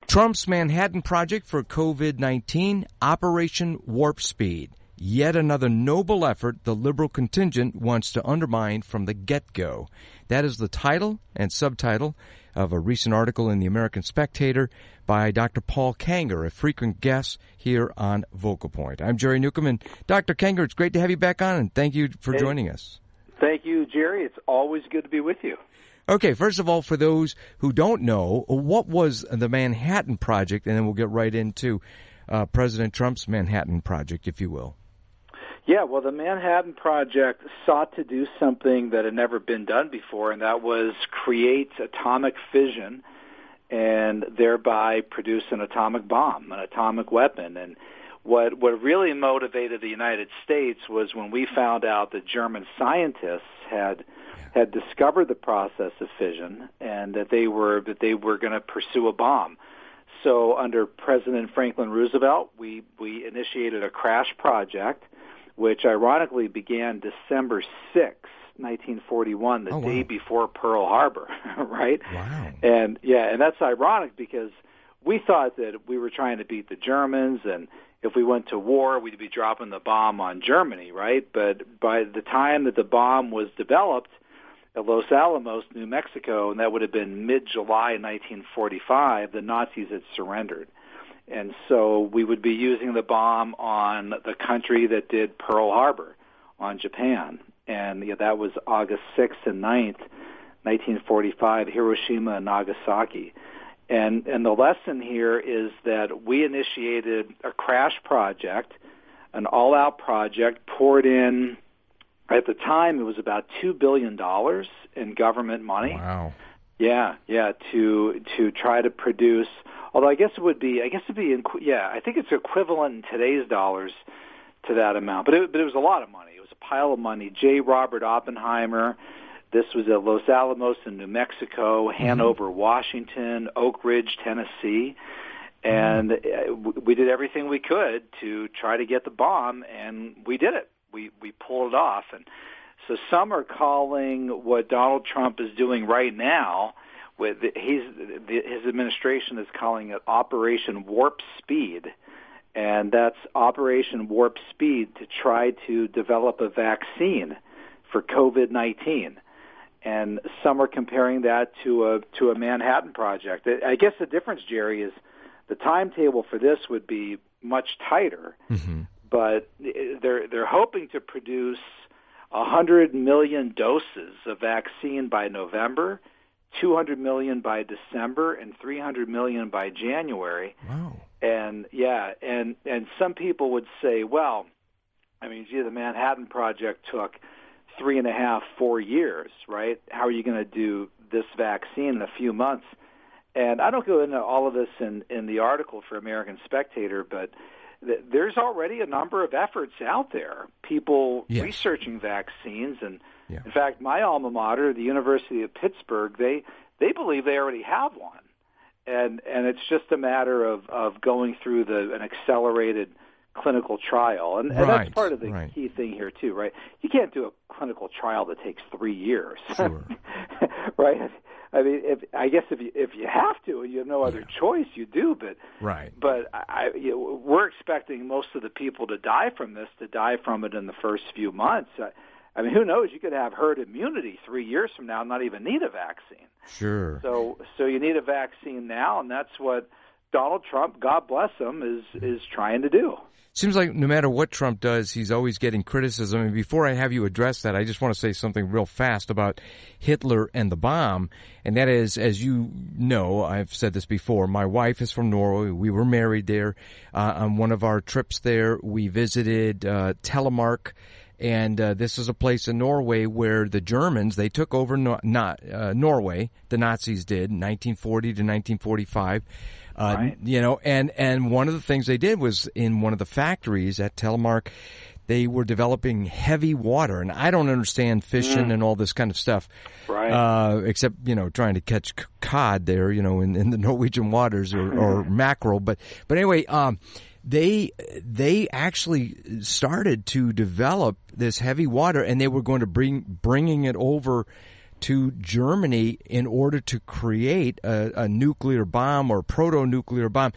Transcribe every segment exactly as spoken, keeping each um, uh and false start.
Trump's Manhattan Project for COVID nineteen, Operation Warp Speed. Yet another noble effort the liberal contingent wants to undermine from the get-go. That is the title and subtitle of a recent article in the American Spectator by Doctor Paul Kengor, a frequent guest here on Vocal Point. I'm Jerry Newcomb, and Doctor Kengor, it's great to have you back on, and thank you for hey, joining us. Thank you, Jerry. It's always good to be with you. Okay, first of all, for those who don't know, what was the Manhattan Project, and then we'll get right into uh, President Trump's Manhattan Project, if you will. Yeah, well, the Manhattan Project sought to do something that had never been done before, and that was create atomic fission and thereby produce an atomic bomb, an atomic weapon. And what what really motivated the United States was when we found out that German scientists had had discovered the process of fission and that they were that they were going to pursue a bomb. So under President Franklin Roosevelt, we we initiated a crash project, which ironically began December sixth, nineteen forty-one, the oh, wow. day before Pearl Harbor, right? Wow. And yeah, and that's ironic because we thought that we were trying to beat the Germans, and if we went to war, we'd be dropping the bomb on Germany, right? But by the time that the bomb was developed at Los Alamos, New Mexico, and that would have been mid-July nineteen forty-five, the Nazis had surrendered. And so we would be using the bomb on the country that did Pearl Harbor, on Japan. And you know, that was August sixth and ninth, nineteen forty-five, Hiroshima and Nagasaki. And and the lesson here is that we initiated a crash project, an all-out project, poured in, at the time it was about two billion dollars in government money. Wow. Yeah, yeah, to to try to produce, although I guess it would be, I guess it would be, yeah, I think it's equivalent in today's dollars to that amount. But it, but it was a lot of money. It was a pile of money. J. Robert Oppenheimer, this was at Los Alamos in New Mexico, Hanover, mm-hmm. Washington, Oak Ridge, Tennessee. And mm-hmm. we did everything we could to try to get the bomb, and we did it. We we pulled it off. And so some are calling what Donald Trump is doing right now, with he's, his administration is calling it Operation Warp Speed. And that's Operation Warp Speed to try to develop a vaccine for COVID nineteen. And some are comparing that to a to a Manhattan Project. I guess the difference, Jerry, is the timetable for this would be much tighter, mm-hmm. but they're they're hoping to produce one hundred million doses of vaccine by November, two hundred million by December, and three hundred million by January. Wow. And yeah, and and some people would say, well, I mean, gee, the Manhattan Project took three and a half, four years, right? How are you going to do this vaccine in a few months? And I don't go into all of this in, in the article for American Spectator, but th- there's already a number of efforts out there, people yes. researching vaccines. And yeah. in fact, my alma mater, the University of Pittsburgh, they, they believe they already have one. And and it's just a matter of, of going through the an accelerated clinical trial. And, and right, that's part of the right. key thing here, too, right? You can't do a clinical trial that takes three years, sure. right? I mean, if, I guess if you if you have to and you have no other yeah. choice, you do. But right. But I, you know, we're expecting most of the people to die from this to die from it in the first few months. I, I mean, who knows? You could have herd immunity three years from now and not even need a vaccine. Sure. So so you need a vaccine now, and that's what Donald Trump, God bless him, is is trying to do. Seems like no matter what Trump does, he's always getting criticism. And before I have you address that, I just want to say something real fast about Hitler and the bomb. And that is, as you know, I've said this before, my wife is from Norway. We were married there. Uh, on one of our trips there, we visited uh, Telemark. And uh, this is a place in Norway where the Germans, they took over no, not, uh, Norway, the Nazis did, nineteen forty to nineteen forty-five. Uh, right. You know, and, and one of the things they did was in one of the factories at Telemark, they were developing heavy water. And I don't understand fishing mm. and all this kind of stuff. Right. Uh, except, you know, trying to catch cod there, you know, in, in the Norwegian waters or, or mackerel. But, but anyway, um, they, they actually started to develop this heavy water, and they were going to bring, bringing it over to Germany in order to create a, a nuclear bomb or proto-nuclear bomb.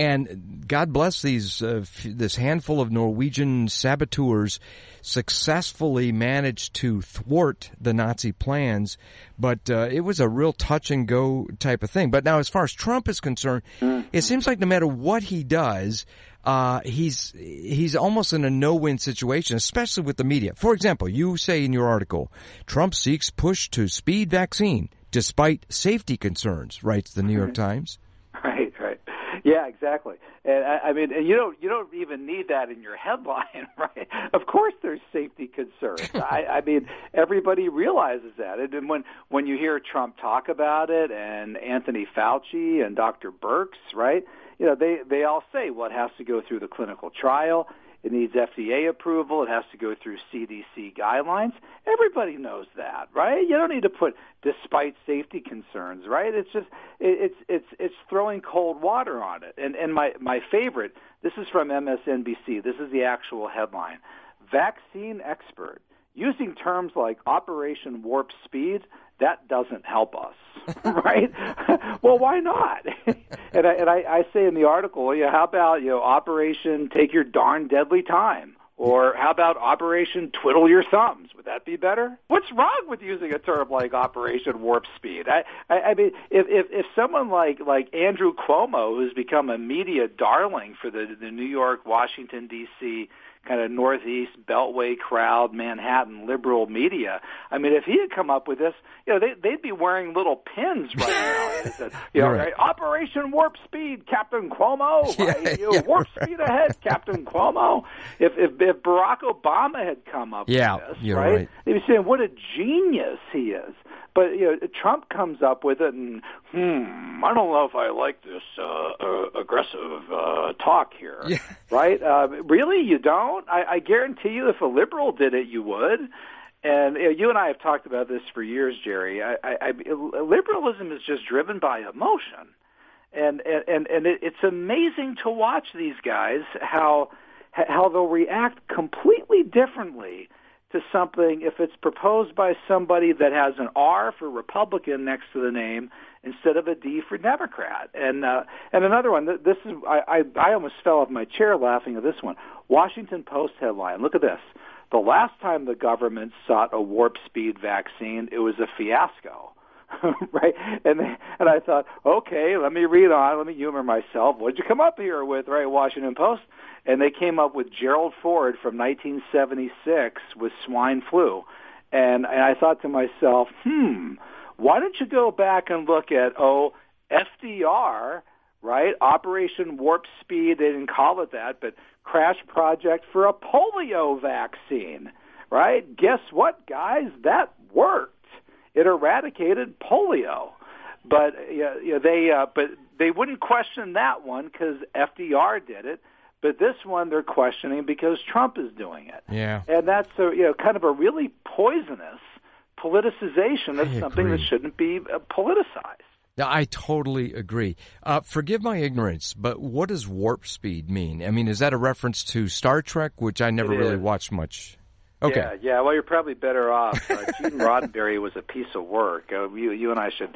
And God bless these uh, f- this handful of Norwegian saboteurs successfully managed to thwart the Nazi plans, but uh, it was a real touch-and-go type of thing. But now, as far as Trump is concerned, mm-hmm. it seems like no matter what he does, uh, he's he's almost in a no-win situation, especially with the media. For example, you say in your article, Trump seeks push to speed vaccine despite safety concerns, writes the New York Times. Right, right. Yeah, exactly. And I, I mean, and you don't you don't even need that in your headline, right? Of course, there's safety concerns. I, I mean, everybody realizes that. And when when you hear Trump talk about it, and Anthony Fauci and Doctor Birx, right? You know, they they all say, well, it has to go through the clinical trial. It needs F D A approval. It has to go through C D C guidelines. Everybody knows that, right? You don't need to put despite safety concerns, right? It's just it, it's it's it's throwing cold water on it. And and my my favorite, this is from M S N B C. This is the actual headline: Vaccine expert using terms like Operation Warp Speed. That doesn't help us, right? Well, why not? and I, and I, I say in the article, you know, how about, you know, Operation Take Your Darn Deadly Time? Or how about Operation Twiddle Your Thumbs? Would that be better? What's wrong with using a term like Operation Warp Speed? I, I, I mean, if, if if someone like like Andrew Cuomo, who's become a media darling for the the New York, Washington D C kind of Northeast Beltway crowd, Manhattan liberal media. I mean, if he had come up with this, you know, they, they'd be wearing little pins right now. It said, you know, right. Operation Warp Speed, Captain Cuomo. Right? Yeah, you know, yeah, Warp right. Speed ahead, Captain Cuomo. If, if if Barack Obama had come up yeah, with this, you're right, right, they'd be saying, what a genius he is. But, you know, Trump comes up with it, and, hmm, I don't know if I like this uh, uh, aggressive uh, talk here, yeah. right? Uh, really, you don't? I, I guarantee you if a liberal did it, you would. And you know, you and I have talked about this for years, Jerry. I, I, I, liberalism is just driven by emotion. And, and, and it, it's amazing to watch these guys, how how they'll react completely differently to something if it's proposed by somebody that has an R for Republican next to the name instead of a D for Democrat. And uh, and another one, this is I, I, I almost fell off my chair laughing at this one. Washington Post headline, look at this. The last time the government sought a warp speed vaccine, it was a fiasco. Right? And and I thought, okay, let me read on, let me humor myself. What did you come up here with, right, Washington Post? And they came up with Gerald Ford from nineteen seventy-six with swine flu. And, and I thought to myself, hmm, why don't you go back and look at, oh, F D R, right, Operation Warp Speed, they didn't call it that, but crash project for a polio vaccine, right? Guess what, guys? That worked. It eradicated polio. But you know, they uh, but they wouldn't question that one because F D R did it. But this one they're questioning because Trump is doing it. Yeah. And that's a, you know, kind of a really poisonous politicization of I something agree. that shouldn't be uh, politicized. I totally agree. Uh, forgive my ignorance, but what does warp speed mean? I mean, is that a reference to Star Trek, which I never It really is. watched much? Okay. Yeah, yeah. Well, you're probably better off. Uh, Gene Roddenberry was a piece of work. Uh, you, you and I should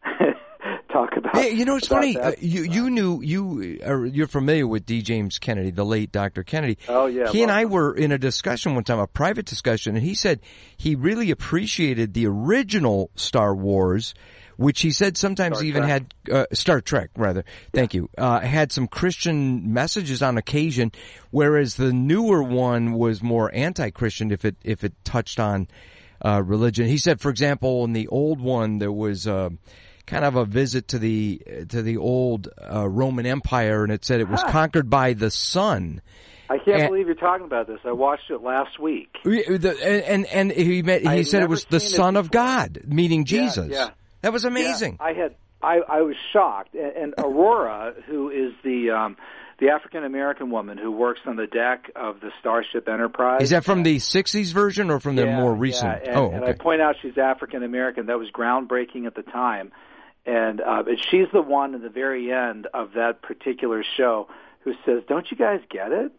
talk about. Hey, you know, it's funny. Uh, that. you you knew you are you're familiar with D. James Kennedy, the late Doctor Kennedy. Oh yeah. He and I him. were in a discussion one time, a private discussion, and he said he really appreciated the original Star Wars, which he said sometimes Star even Trek. had uh, Star Trek rather. Thank you. Uh, had some Christian messages on occasion, whereas the newer one was more anti-Christian if it if it touched on uh, religion. He said, for example, in the old one there was uh, kind of a visit to the to the old uh, Roman Empire, and it said it was Huh. conquered by the sun. I can't And- believe you're talking about this. I watched it last week. The- And and he met, I he had said it never was the seen it Son of before. God, meaning Yeah, Jesus. yeah. That was amazing. Yeah, I had. I, I was shocked. And, and Aurora, who is the um, the African American woman who works on the deck of the Starship Enterprise. Is that from the sixties version or from the yeah, more recent? Yeah. And, oh, and okay. I point out she's African American. That was groundbreaking at the time. And uh, but she's the one at the very end of that particular show who says, "Don't you guys get it?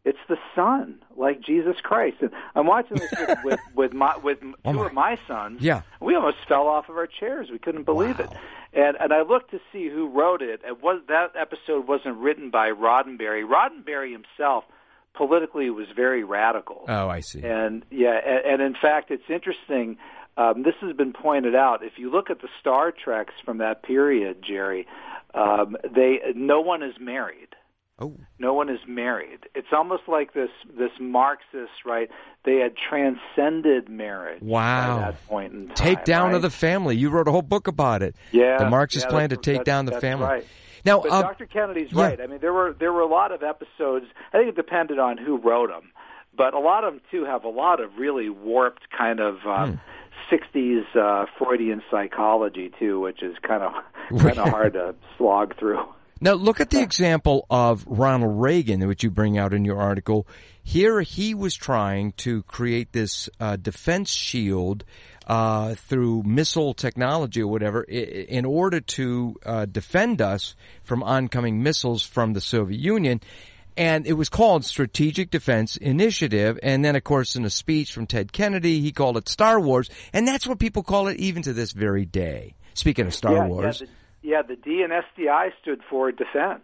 It's the Son, like Jesus Christ. And I'm watching this with with, with my with two oh my. of my sons. Yeah. We almost fell off of our chairs. We couldn't believe wow. it. And and I looked to see who wrote it. It was that episode wasn't written by Roddenberry. Roddenberry himself politically was very radical. Oh, I see. And yeah, and, and in fact, it's interesting. Um, this has been pointed out. If you look at the Star Treks from that period, Jerry, um, they no one is married. Oh. No one is married. It's almost like this this Marxist, right? They had transcended marriage wow. by that point in time. Take down right? of the family. You wrote a whole book about it. Yeah. The Marxist yeah, plan to take down the that's family. Right. Now, but uh, Doctor Kennedy's yeah. right. I mean, there were there were a lot of episodes. I think it depended on who wrote them, but a lot of them too have a lot of really warped kind of um, hmm. sixties uh, Freudian psychology too, which is kind of kind of hard to slog through. Now, look at the example of Ronald Reagan, which you bring out in your article. Here he was trying to create this uh, defense shield uh, through missile technology or whatever in order to uh, defend us from oncoming missiles from the Soviet Union. And it was called Strategic Defense Initiative. And then, of course, in a speech from Ted Kennedy, he called it Star Wars. And that's what people call it even to this very day. Speaking of Star yeah, Wars. Yeah, the- Yeah, the D and S D I stood for defense.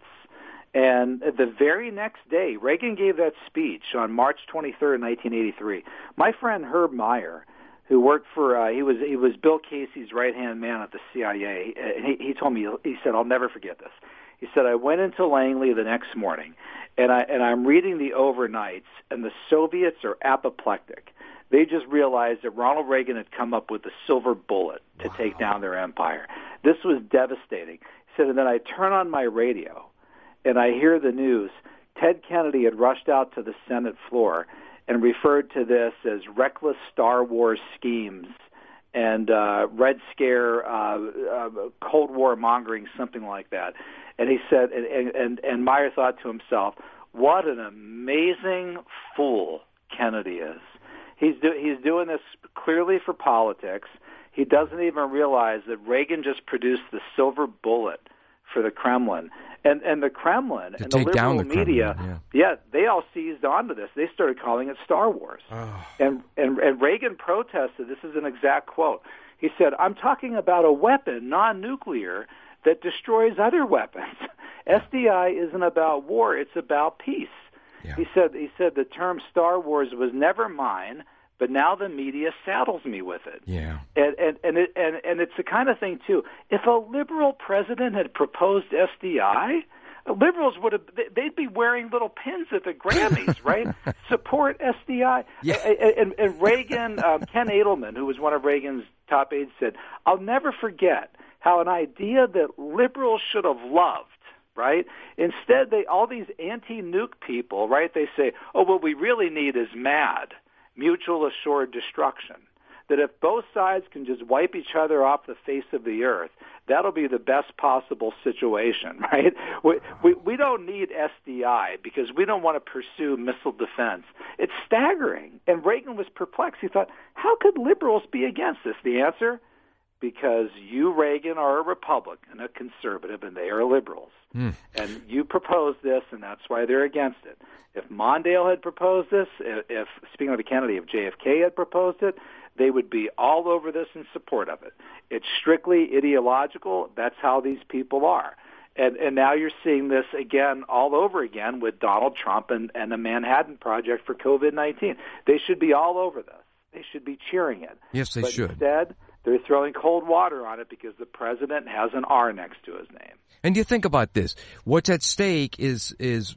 And the very next day, Reagan gave that speech on March twenty-third, nineteen eighty-three. My friend Herb Meyer, who worked for, uh, he was he was Bill Casey's right-hand man at the C I A, and he, he told me, he said, I'll never forget this. He said, I went into Langley the next morning, and, I, and I'm reading the overnights, and the Soviets are apoplectic. They just realized that Ronald Reagan had come up with the silver bullet to wow. take down their empire. This was devastating. He said, and then I turn on my radio, and I hear the news. Ted Kennedy had rushed out to the Senate floor and referred to this as reckless Star Wars schemes and uh, Red Scare, uh, uh, Cold War mongering, something like that. And he said, and, and, and Meyer thought to himself, what an amazing fool Kennedy is. He's do, he's doing this clearly for politics. He doesn't even realize that Reagan just produced the silver bullet for the Kremlin. And and the Kremlin to and the liberal the media, Kremlin, yeah. yeah, they all seized onto this. They started calling it Star Wars. Oh. And, and and Reagan protested. This is an exact quote. He said, I'm talking about a weapon, non-nuclear, that destroys other weapons. S D I isn't about war. It's about peace. Yeah. He said he said the term Star Wars was never mine, but now the media saddles me with it. Yeah. And and and, it, and and it's the kind of thing too. If a liberal president had proposed S D I, liberals would have they'd be wearing little pins at the Grammys, right? Support S D I. Yeah. And, and Reagan, um, Ken Edelman, who was one of Reagan's top aides, said, "I'll never forget how an idea that liberals should have loved." Right? Instead, they all these anti-nuke people, right? They say, "Oh, what we really need is MAD, mutual assured destruction. That if both sides can just wipe each other off the face of the earth, that'll be the best possible situation." Right? We we, we don't need S D I because we don't want to pursue missile defense. It's staggering. And Reagan was perplexed. He thought, "How could liberals be against this?" The answer: because you, Reagan, are a Republican, a conservative, and they are liberals. Mm. And you proposed this, and that's why they're against it. If Mondale had proposed this, if, if speaking of the Kennedy, if J F K had proposed it, they would be all over this in support of it. It's strictly ideological. That's how these people are. And, and now you're seeing this again, all over again, with Donald Trump and, and the Manhattan Project for COVID nineteen. They should be all over this. They should be cheering it. Yes, they but should. Instead, they're throwing cold water on it because the president has an R next to his name. And you think about this. What's at stake is is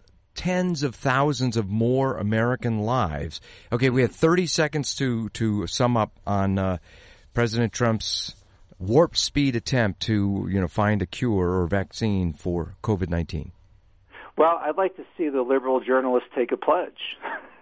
tens of thousands of more American lives. Okay, we have thirty seconds to, to sum up on uh, President Trump's warp speed attempt to, you know, find a cure or vaccine for COVID nineteen. Well, I'd like to see the liberal journalists take a pledge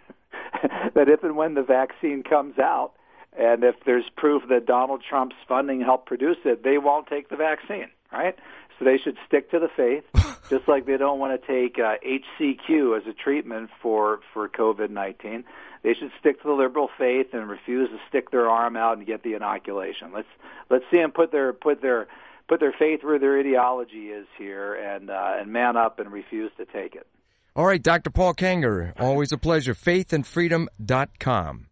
that if and when the vaccine comes out, and if there's proof that Donald Trump's funding helped produce it, they won't take the vaccine, right? So they should stick to the faith, just like they don't want to take uh, H C Q as a treatment for, for COVID nineteen. They should stick to the liberal faith and refuse to stick their arm out and get the inoculation. Let's let's see them put their put their put their faith where their ideology is here, and uh, and man up and refuse to take it. All right, Doctor Paul Kengor, always a pleasure. faith and freedom dot com.